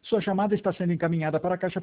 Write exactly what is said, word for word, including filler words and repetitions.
Sua chamada está sendo encaminhada para a caixa